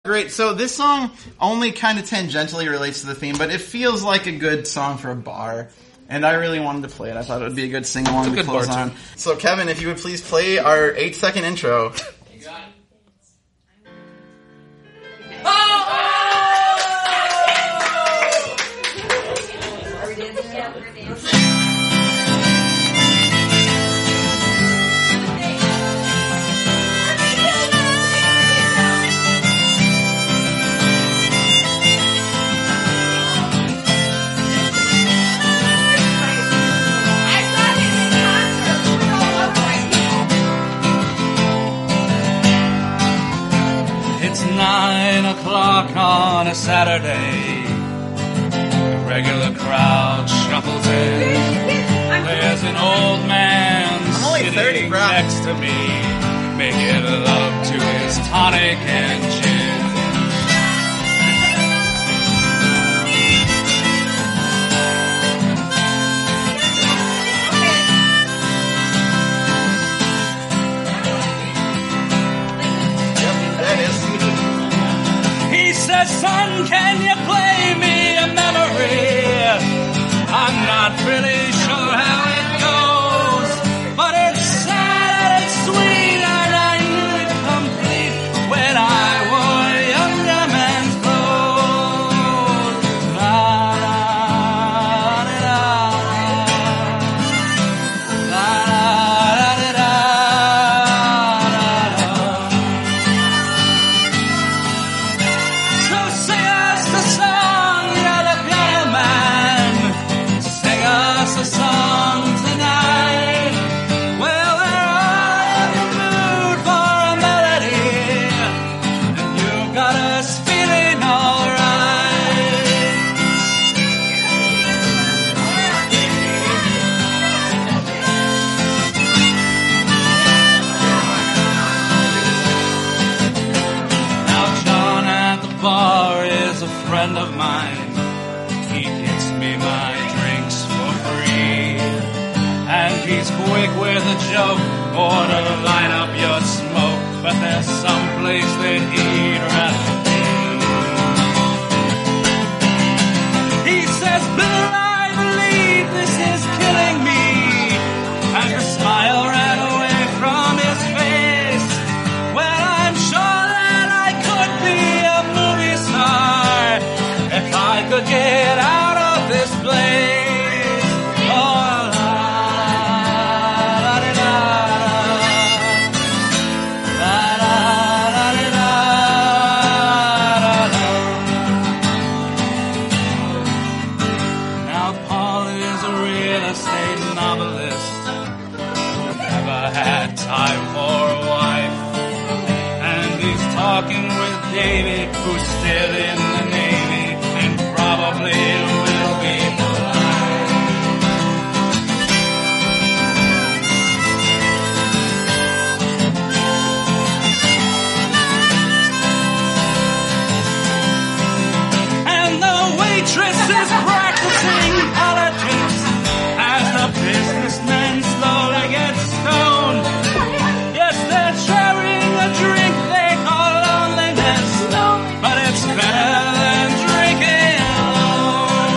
Great. So this song only kind of tangentially relates to the theme, but it feels like a good song for a bar. And I really wanted to play it. I thought it would be a good sing-along to close on. So Kevin, if you would please play our 8-second intro. You got it. It's 9 o'clock on a Saturday. The regular crowd shuffles in. There's an old man sitting next to me, making love to his tonic and gin. He says, son, can you play me a memory? I'm not really sure how it goes, but it's sad and it's sweet and I knew it complete when I wore younger man's clothes. La la da da la la da da da. So sing us the song, you're the piano man. Sing us a song tonight. Well, we're all in the mood for a melody, and you've got us feeling alright. Now John at the bar is a friend of mine. He gets me my drinks for free, and he's quick with a joke or to light up your smoke. But there's some place that he'd rather be. He says, Bill, I believe this is killing me, and the smile ran away from his face. Well, I'm sure that I could be a movie star if I could get out of this place. Oh, la, la, da, da, la, la, la, da, da, da. Now Paul is a real estate novelist who never had time for a wife, and he's talking with Davy, who's still in the Navy and probably will be for life. And the waitress is practicing politics as the businessmen slowly get stoned. Yes, they're sharing a drink they call loneliness, but it's better than drinking alone.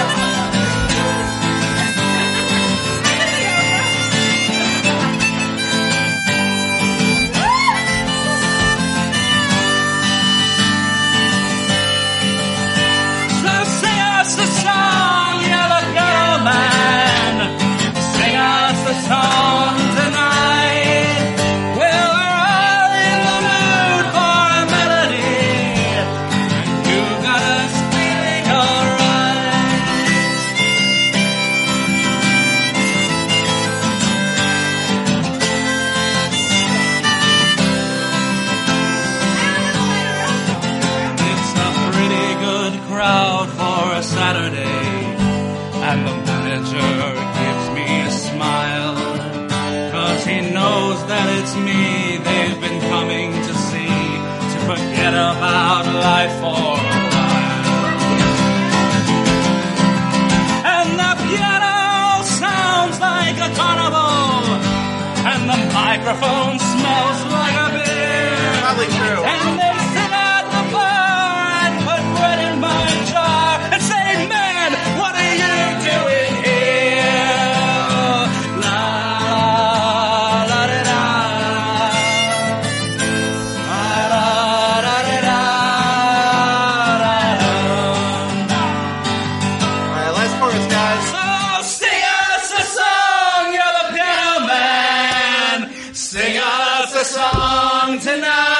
So sing us a song, you're the girl man. Sing us a song tonight. Well, we're all in the mood for a melody, and you got us feeling alright. It's a pretty good crowd for a Saturday, and the manager gives me a smile, 'cause he knows that it's me they've been coming to see, to forget about life for a while. And the piano sounds like a carnival, and the microphone smells like a beer. Probably true. And they sit at the bar song tonight.